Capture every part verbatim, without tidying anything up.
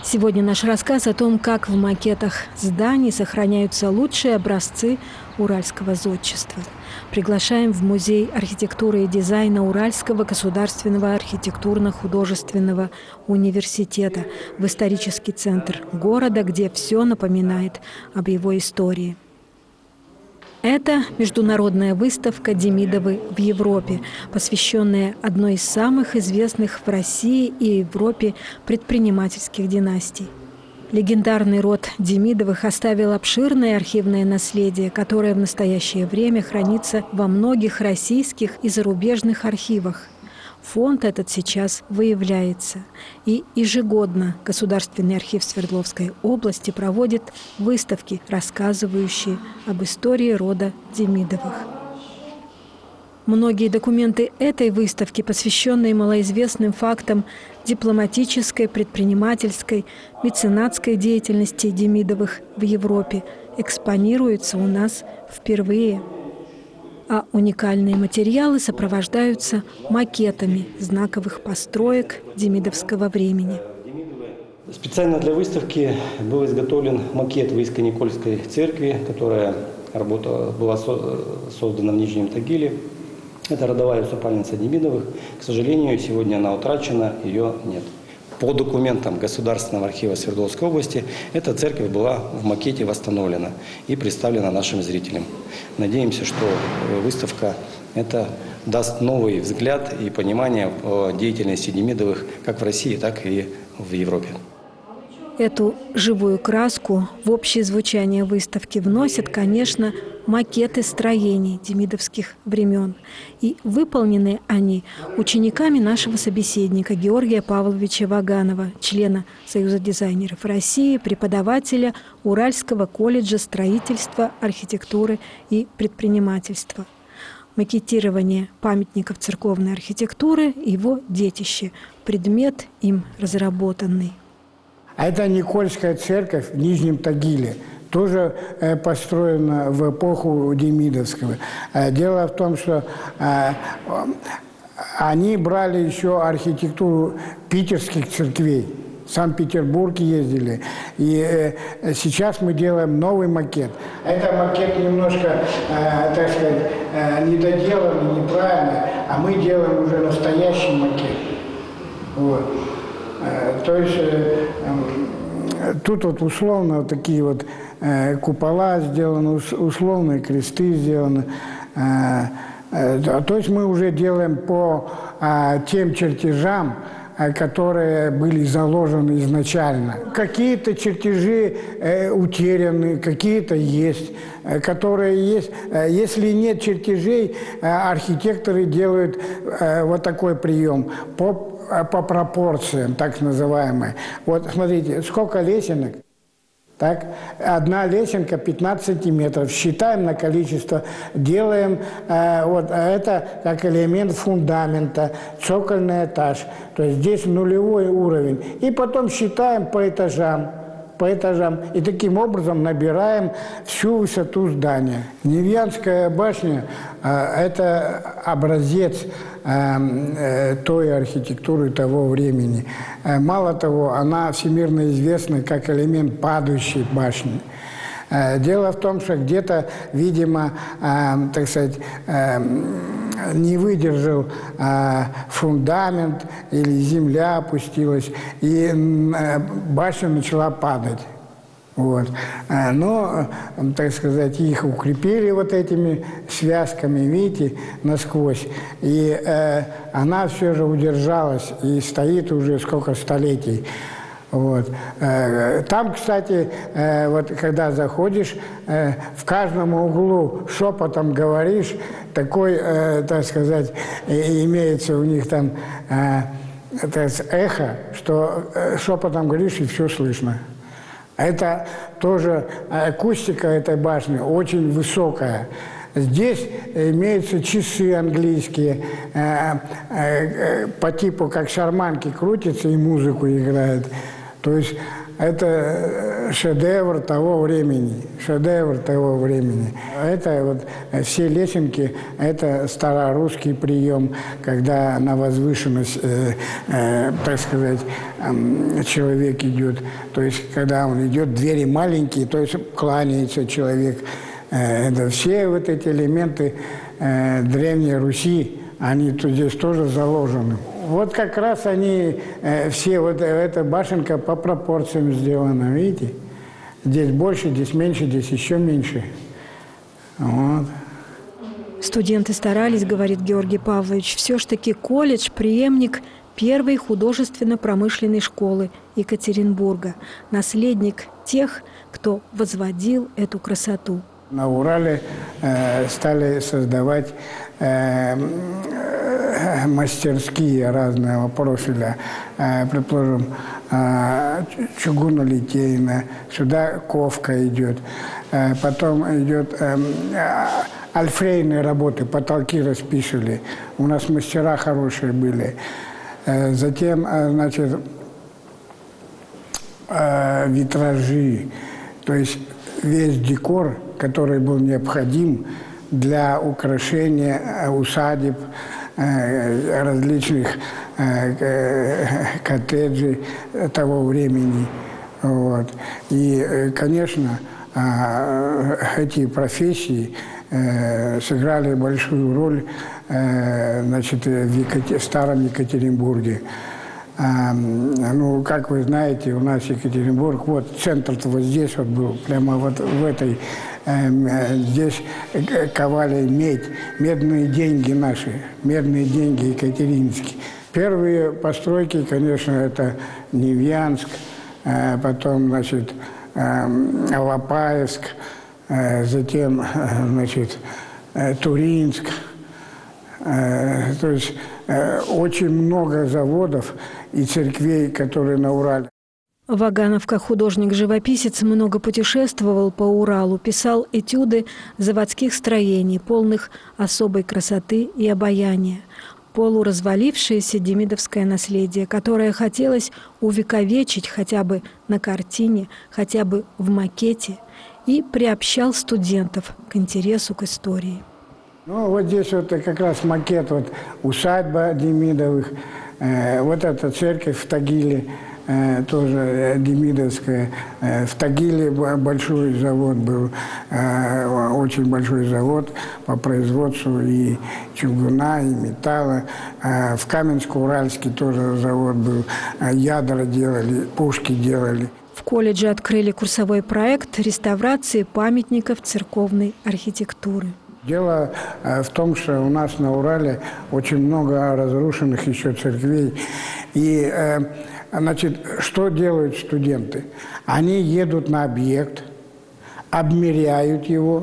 Сегодня наш рассказ о том, как в макетах зданий сохраняются лучшие образцы уральского зодчества. Приглашаем в Музей архитектуры и дизайна Уральского государственного архитектурно-художественного университета в исторический центр города, где все напоминает об его истории. Это международная выставка «Демидовы в Европе», посвященная одной из самых известных в России и Европе предпринимательских династий. Легендарный род Демидовых оставил обширное архивное наследие, которое в настоящее время хранится во многих российских и зарубежных архивах. Фонд этот сейчас выявляется. И ежегодно Государственный архив Свердловской области проводит выставки, рассказывающие об истории рода Демидовых. Многие документы этой выставки, посвященные малоизвестным фактам дипломатической, предпринимательской, меценатской деятельности Демидовых в Европе, экспонируются у нас впервые. А уникальные материалы сопровождаются макетами знаковых построек демидовского времени. Специально для выставки был изготовлен макет Выиска-Никольской церкви, которая работала, была создана в Нижнем Тагиле. Это родовая усыпальница Демидовых. К сожалению, сегодня она утрачена, ее нет. По документам Государственного архива Свердловской области эта церковь была в макете восстановлена и представлена нашим зрителям. Надеемся, что выставка это даст новый взгляд и понимание о деятельности Демидовых как в России, так и в Европе. Эту живую краску в общее звучание выставки вносят, конечно, макеты строений демидовских времен. И выполнены они учениками нашего собеседника Георгия Павловича Ваганова, члена Союза дизайнеров России, преподавателя Уральского колледжа строительства, архитектуры и предпринимательства. Макетирование памятников церковной архитектуры – его детище, предмет им разработанный. А это Никольская церковь в Нижнем Тагиле, тоже э, построена в эпоху Демидовского. Э, дело в том, что э, они брали еще архитектуру питерских церквей. В Санкт-Петербург ездили. И э, сейчас мы делаем новый макет. Это макет немножко, э, так сказать, э, недоделанный, неправильный, а мы делаем уже настоящий макет. Вот. То есть э, э, тут вот условно вот такие вот э, купола сделаны, условные кресты сделаны. Э, э, то есть мы уже делаем по э, тем чертежам, э, которые были заложены изначально. Какие-то чертежи э, утеряны, какие-то есть, э, которые есть. Э, если нет чертежей, э, архитекторы делают э, вот такой прием по по пропорциям, так называемые. Вот смотрите, сколько лесенок. Так, одна лесенка пятнадцать сантиметров. Считаем на количество, делаем, э, вот это как элемент фундамента, цокольный этаж. То есть здесь нулевой уровень. И потом считаем по этажам. по этажам. И таким образом набираем всю высоту здания. Невьянская башня э, – это образец э, э, той архитектуры того времени. Э, мало того, она всемирно известна как элемент падающей башни. Э, дело в том, что где-то, видимо, э, так сказать, э, не выдержал э, фундамент или земля опустилась, и э, башня начала падать. Вот. Э, но, э, так сказать, их укрепили вот этими связками, видите, насквозь. И э, она все же удержалась и стоит уже сколько столетий. Вот. Там, кстати, вот когда заходишь, в каждом углу шепотом говоришь, такой, так сказать, имеется у них там это эхо, что шепотом говоришь и все слышно. Это тоже акустика этой башни очень высокая. Здесь имеются часы английские, э, э, по типу как шарманки крутятся и музыку играют. То есть это шедевр того времени, шедевр того времени. Это вот все лесенки, это старорусский прием, когда на возвышенность, э, э, так сказать, э, человек идет. То есть, когда он идет, двери маленькие, то есть кланяется человек. Э, это все вот эти элементы э, Древней Руси, они тут здесь тоже заложены. Вот как раз они э, все, вот эта башенка по пропорциям сделана, видите? Здесь больше, здесь меньше, здесь еще меньше. Вот. Студенты старались, говорит Георгий Павлович. Все ж таки колледж – преемник первой художественно-промышленной школы Екатеринбурга. Наследник тех, кто возводил эту красоту. На Урале э, стали создавать э, мастерские разного профиля, э, предположим, э, чугунолитейная, сюда ковка идет, э, потом идет э, альфрейные работы, потолки расписывали, у нас мастера хорошие были, э, затем, э, значит, э, витражи, то есть весь декор, который был необходим для украшения усадеб, различных коттеджей того времени. Вот. И, конечно, эти профессии сыграли большую роль, значит, в Екатер... старом Екатеринбурге. Ну, как вы знаете, у нас Екатеринбург, вот центр-то вот здесь вот был, прямо вот в этой, э, здесь ковали медь, медные деньги наши, медные деньги екатеринские. Первые постройки, конечно, это Невьянск, э, потом, значит, э, Алапаевск, э, затем, э, значит, э, Туринск. Э, то есть э, очень много заводов и церквей, которые на Урале. Ваганов, как художник-живописец, много путешествовал по Уралу, писал этюды заводских строений, полных особой красоты и обаяния. Полуразвалившееся демидовское наследие, которое хотелось увековечить хотя бы на картине, хотя бы в макете, и приобщал студентов к интересу к истории. Ну, вот здесь вот как раз макет, вот усадьба Демидовых, э, вот эта церковь в Тагиле, э, тоже демидовская. Э, в Тагиле большой завод был, э, очень большой завод по производству и чугуна, и металла. Э, в Каменск-Уральске тоже завод был, э, ядра делали, пушки делали. В колледже открыли курсовой проект реставрации памятников церковной архитектуры. Дело в том, что у нас на Урале очень много разрушенных еще церквей. И, значит, что делают студенты? Они едут на объект, обмеряют его,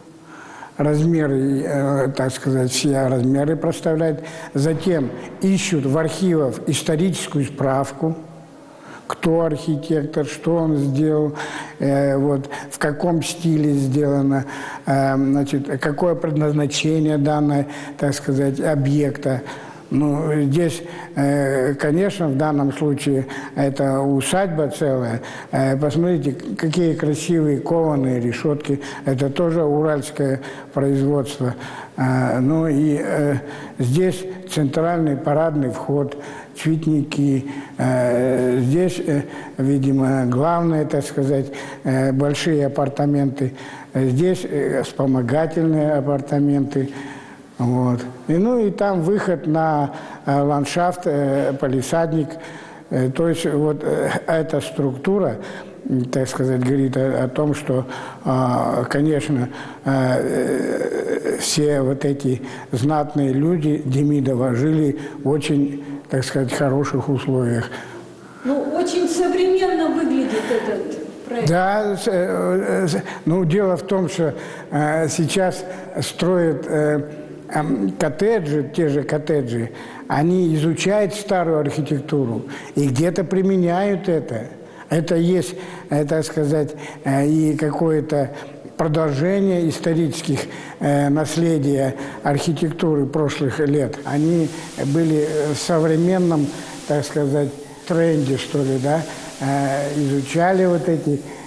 размеры, так сказать, все размеры проставляют. Затем ищут в архивах историческую справку, кто архитектор, что он сделал, э, вот, в каком стиле сделано, э, значит, какое предназначение данного, так сказать, объекта. Ну, здесь, э, конечно, в данном случае это усадьба целая. Э, посмотрите, какие красивые кованые решетки. Это тоже уральское производство. Э, ну и э, здесь центральный парадный вход, цветники. Э, здесь, э, видимо, главное, так сказать, э, большие апартаменты. Здесь э, вспомогательные апартаменты. Вот. И, ну и там выход на э, ландшафт, э, палисадник. Э, то есть вот э, эта структура, так сказать, говорит о, о том, что, э, конечно, э, все вот эти знатные люди Демидова жили в очень, так сказать, хороших условиях. Ну, очень современно выглядит этот проект. Да, э, э, ну дело в том, что э, сейчас строят э, коттеджи, те же коттеджи, они изучают старую архитектуру и где-то применяют это. Это есть, так сказать, и какое-то продолжение исторических э, наследия архитектуры прошлых лет. Они были в современном, так сказать, тренде, что ли, да, э, изучали вот эти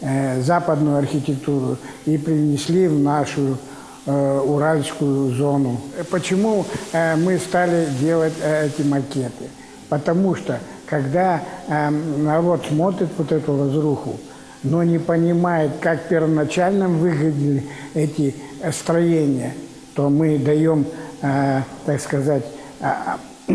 э, западную архитектуру и принесли в нашу э, уральскую зону. Почему э, мы стали делать э, эти макеты? Потому что, когда э, народ смотрит вот эту разруху, но не понимает, как первоначально выглядели эти строения, то мы даем, э, так сказать, э,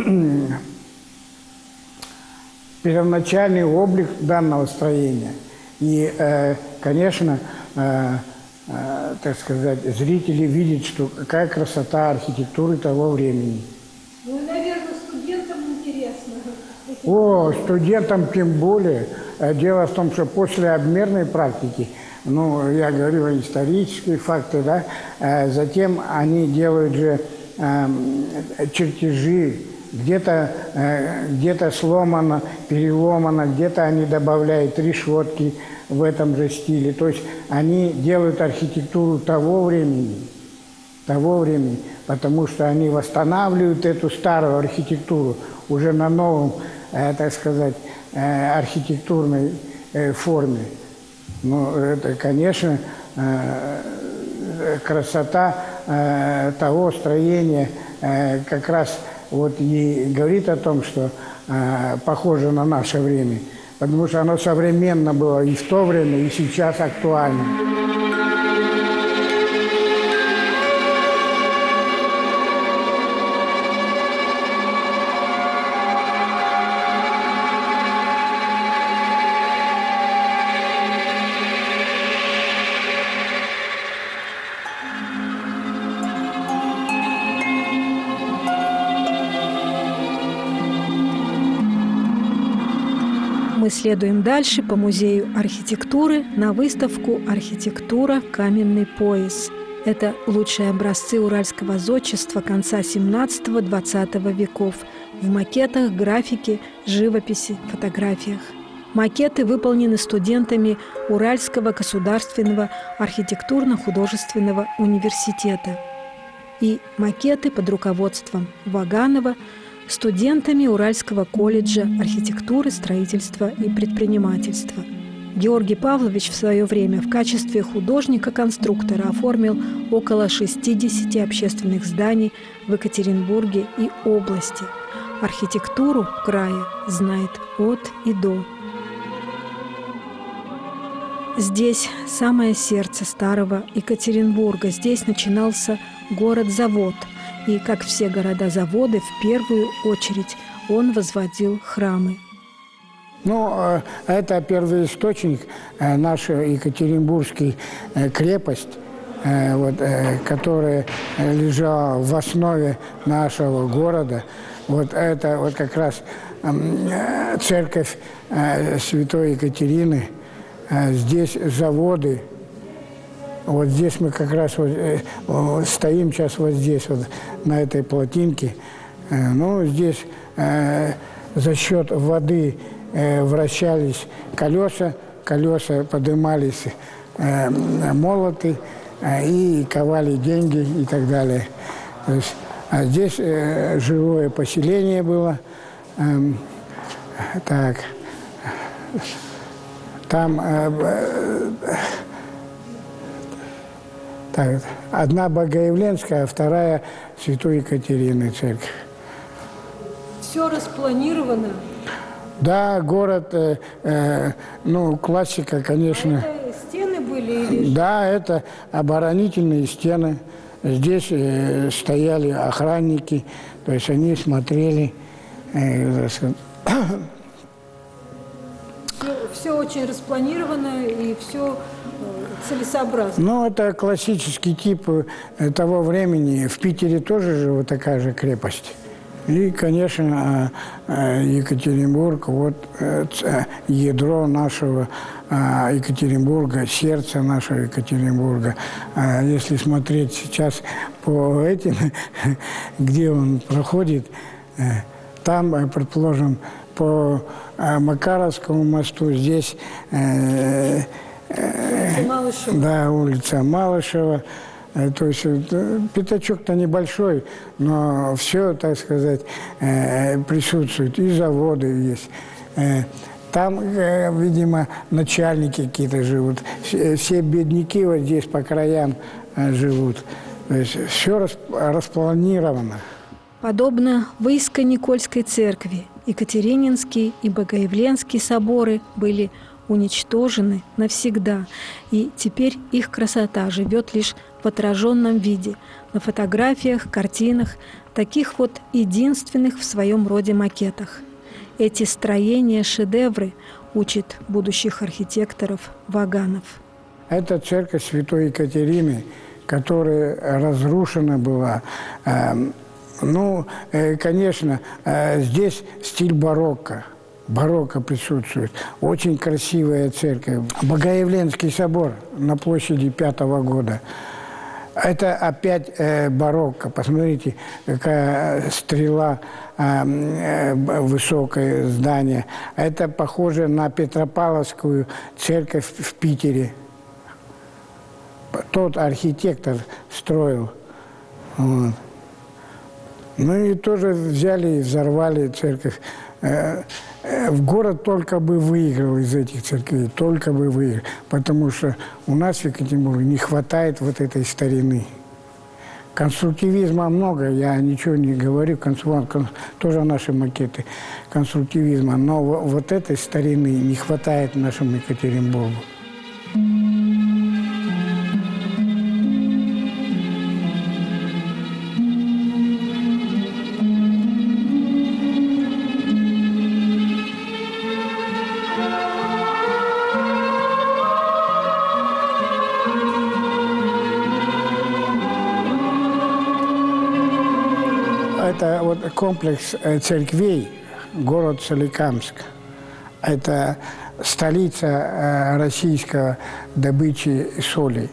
первоначальный облик данного строения. И, э, конечно, э, э, так сказать, зрители видят, что какая красота архитектуры того времени. Ну, наверное, студентам интересно. О, студентам тем более. Дело в том, что после обмерной практики, ну, я говорю исторические факты, да, затем они делают же э, чертежи, где-то э, где-то сломано, переломано, где-то они добавляют решетки в этом же стиле. То есть они делают архитектуру того времени, того времени, потому что они восстанавливают эту старую архитектуру уже на новом, э, так сказать, э, архитектурной э, форме. Но это, конечно, э, красота э, того строения э, как раз вот и говорит о том, что э, похоже на наше время, потому что оно современно было и в то время, и сейчас актуально. Мы следуем дальше по музею архитектуры на выставку «Архитектура. Каменный пояс». Это лучшие образцы уральского зодчества конца семнадцатого-двадцатого веков в макетах, графике, живописи, фотографиях. Макеты выполнены студентами Уральского государственного архитектурно-художественного университета. И макеты под руководством Ваганова студентами Уральского колледжа архитектуры, строительства и предпринимательства. Георгий Павлович в свое время в качестве художника-конструктора оформил около шестидесяти общественных зданий в Екатеринбурге и области. Архитектуру края знает от и до. Здесь самое сердце старого Екатеринбурга. Здесь начинался город-завод. И, как все города-заводы, в первую очередь он возводил храмы. Ну, это первоисточник, наша Екатеринбургская крепость, вот, которая лежала в основе нашего города. Вот это вот как раз церковь Святой Екатерины. Здесь заводы. Вот здесь мы как раз вот, э, стоим сейчас вот здесь, вот, на этой плотинке. Э, ну, здесь э, за счет воды э, вращались колеса, колеса поднимались э, молоты э, и ковали деньги и так далее. То есть, а здесь э, живое поселение было. Э, так, там... Э, э, Так, одна Богоявленская, а вторая Святой Екатерины церковь. Все распланировано? Да, город, э, э, ну, классика, конечно. А это стены были? Или... Да, это оборонительные стены. Здесь э, стояли охранники, то есть они смотрели. Э, все, все очень распланировано и все... целесообразно. Ну, это классический тип того времени. В Питере тоже же вот такая же крепость. И, конечно, Екатеринбург, вот ядро нашего Екатеринбурга, сердце нашего Екатеринбурга. Если смотреть сейчас по этим, где он проходит, там, предположим, по Макаровскому мосту, здесь... Малышева. Да, улица Малышева. То есть пятачок-то небольшой, но все, так сказать, присутствует. И заводы есть. Там, видимо, начальники какие-то живут. Все бедняки вот здесь по краям живут. То есть все распланировано. Подобно Выйско-Никольской церкви, Екатерининский и Богоявленский соборы были уничтожены навсегда, и теперь их красота живет лишь в отраженном виде, на фотографиях, картинах, таких вот единственных в своем роде макетах. Эти строения – шедевры, учит будущих архитекторов Ваганов. Это церковь Святой Екатерины, которая разрушена была. Ну, конечно, здесь стиль барокко. Барокко присутствует. Очень красивая церковь. Богоявленский собор на площади пятого года. Это опять э, барокко. Посмотрите, какая стрела, э, э, высокое здание. Это похоже на Петропавловскую церковь в Питере. Тот архитектор строил. Вот. Ну и тоже взяли и взорвали церковь. В город только бы выиграл из этих церквей, только бы выиграл. Потому что у нас в Екатеринбурге не хватает вот этой старины. Конструктивизма много, я ничего не говорю, тоже наши макеты конструктивизма. Но вот этой старины не хватает нашему Екатеринбургу. Это вот комплекс церквей, город Соликамск. Это столица российской добычи соли.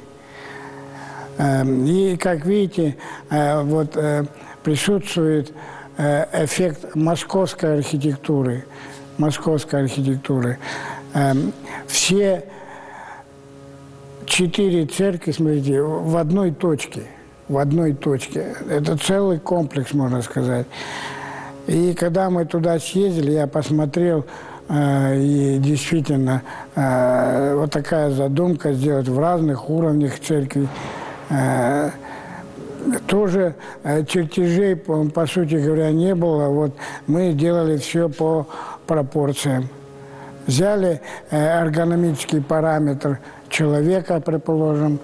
И, как видите, вот присутствует эффект московской архитектуры. Московской архитектуры. Все четыре церкви, смотрите, в одной точке. В одной точке. Это целый комплекс, можно сказать. И когда мы туда съездили, я посмотрел, э, и действительно э, вот такая задумка сделать в разных уровнях церкви. Э, тоже э, чертежей, по, по сути говоря, не было. Вот мы делали все по пропорциям. Взяли э, эргономический параметр человека, предположим,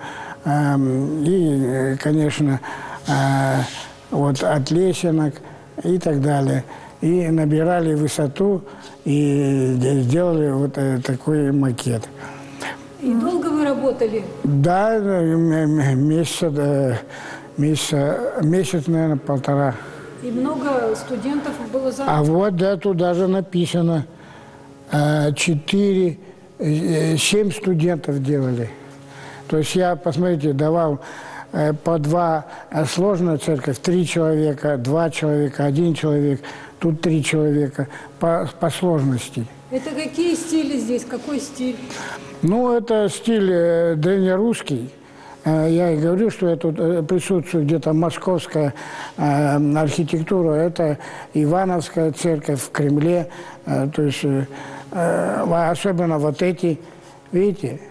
и, конечно, вот от лесенок и так далее. И набирали высоту и сделали вот такой макет. И долго вы работали? Да, месяца, месяца, месяц, наверное, полтора. И много студентов было занято? А вот, да, тут даже написано, четыре, семь студентов делали. То есть я, посмотрите, давал э, по два э, сложная церковь, три человека, два человека, один человек, тут три человека по, по сложности. Это какие стили здесь? Какой стиль? Ну, это стиль э, древнерусский. Э, я и говорю, что это э, присутствует где-то московская э, архитектура. Это Ивановская церковь в Кремле. Э, то есть, э, э, особенно вот эти, видите,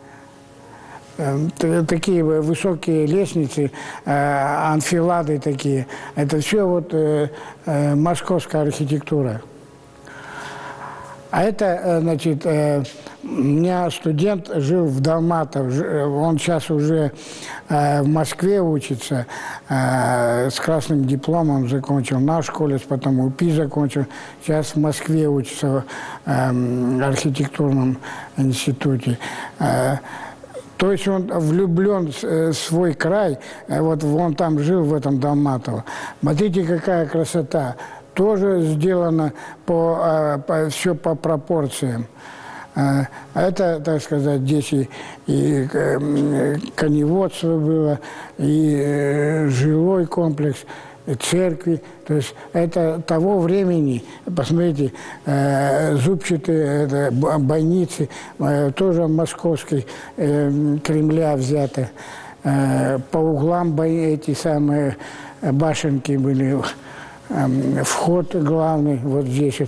такие высокие лестницы, анфилады такие. Это все вот московская архитектура. А это, значит, у меня студент жил в Далматов, он сейчас уже в Москве учится, с красным дипломом закончил наш колледж, потом УПИ закончил, сейчас в Москве учится в архитектурном институте. То есть он влюблен в свой край, вот он там жил, в этом Далматово. Смотрите, какая красота. Тоже сделано по, по, все по пропорциям. Это, так сказать, здесь и, и коневодство было, и жилой комплекс, и церкви. То есть это того времени, посмотрите, зубчатые это, бойницы, тоже московской Кремля взято. По углам эти самые башенки были. Вход главный вот здесь вот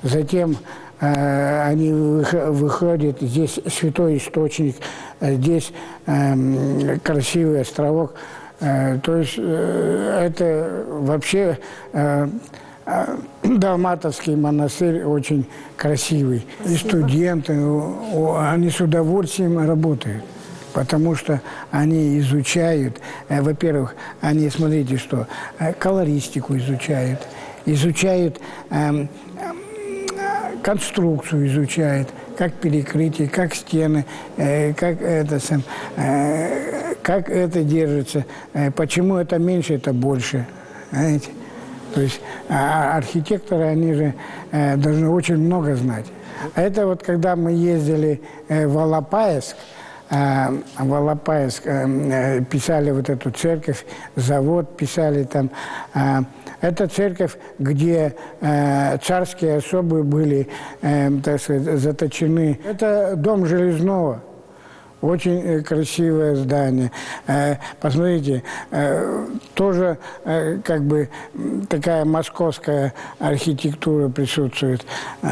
затем э, они выходят, здесь святой источник, здесь э, красивый островок. Э, то есть э, это вообще э, э, Далматовский монастырь очень красивый. И студенты, они с удовольствием работают. Потому что они изучают, э, во-первых, они, смотрите, что, э, колористику изучают, изучают э, э, конструкцию, изучают, как перекрытие, как стены, э, как, это, э, как это держится, э, почему это меньше, это больше. Знаете? То есть а архитекторы, они же э, должны очень много знать. А это вот когда мы ездили э, в Алапаевск, в Алапаевск писали вот эту церковь, завод писали там. Это церковь, где царские особы были, так сказать, заточены. Это дом Железного. Очень красивое здание. Посмотрите, тоже как бы такая московская архитектура присутствует.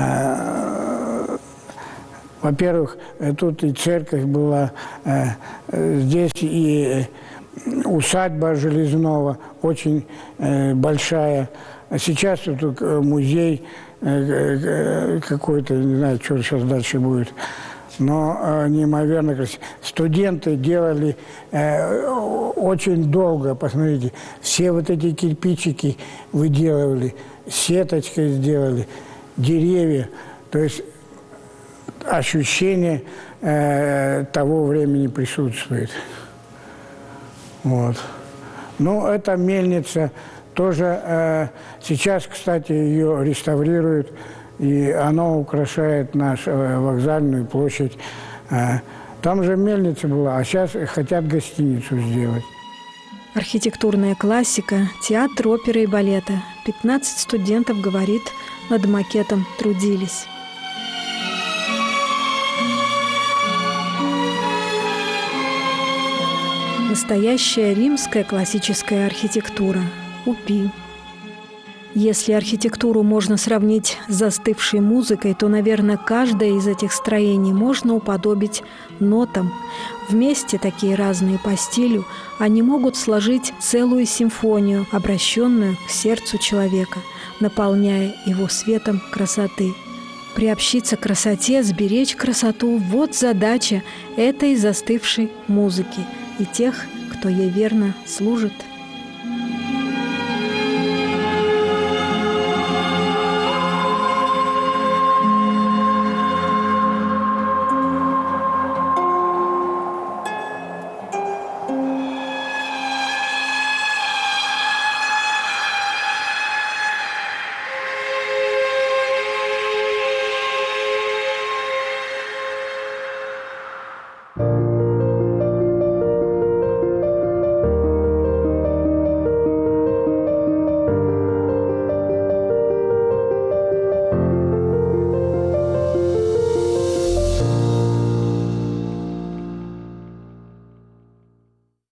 Во-первых, тут и церковь была, здесь и усадьба Железного, очень большая. Сейчас тут музей какой-то, не знаю, что сейчас дальше будет. Но неимоверно красиво. Студенты делали очень долго, посмотрите, все вот эти кирпичики выделывали, сеточкой сделали, деревья. То есть ощущение э, того времени присутствует. Вот. Ну, эта мельница тоже, э, сейчас, кстати, ее реставрируют, и она украшает нашу э, вокзальную площадь. Э, там же мельница была, а сейчас хотят гостиницу сделать. Архитектурная классика, театр оперы и балета. пятнадцать студентов, говорит, над макетом трудились. Настоящая римская классическая архитектура – УПИ. Если архитектуру можно сравнить с застывшей музыкой, то, наверное, каждое из этих строений можно уподобить нотам. Вместе, такие разные по стилю, они могут сложить целую симфонию, обращенную к сердцу человека, наполняя его светом красоты. Приобщиться к красоте, сберечь красоту – вот задача этой застывшей музыки и тех, кто ей верно служит.